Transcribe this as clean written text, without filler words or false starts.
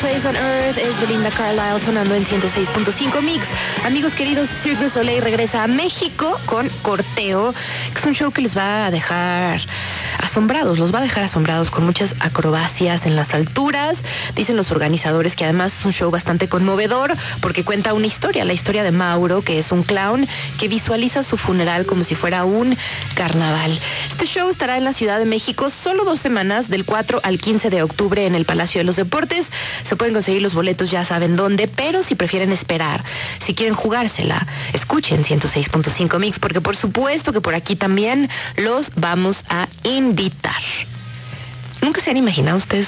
Place on Earth es Belinda Carlisle sonando en 106.5 Mix. Amigos queridos, Cirque du Soleil regresa a México con Corteo, que es un show que les va a dejar asombrados, los va a dejar asombrados con muchas acrobacias en las alturas. Dicen los organizadores que además es un show bastante conmovedor porque cuenta una historia, la historia de Mauro, que es un clown que visualiza su funeral como si fuera un carnaval. Este show estará en la Ciudad de México solo 2 semanas, del 4 al 15 de octubre en el Palacio de los Deportes. Se pueden conseguir los boletos, ya saben dónde, pero si prefieren esperar, si quieren jugársela, escuchen 106.5 Mix, porque por supuesto que por aquí también los vamos a invitar. ¿Nunca se han imaginado ustedes